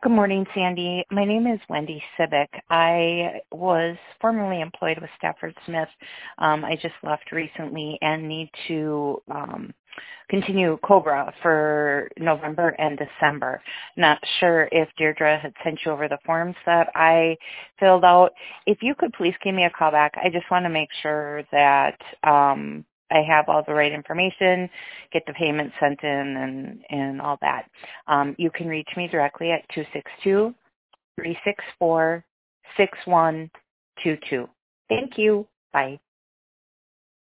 Good morning, Sandy. My name is Wendy Civic. I was formerly employed with Stafford Smith. I just left recently and need to continue COBRA for November and December. Not sure if Deirdre had sent you over the forms that I filled out. If you could please give me a call back. I just want to make sure that I have all the right information, get the payment sent in and all that. You can reach me directly at 262-364-6122. Thank you. Bye.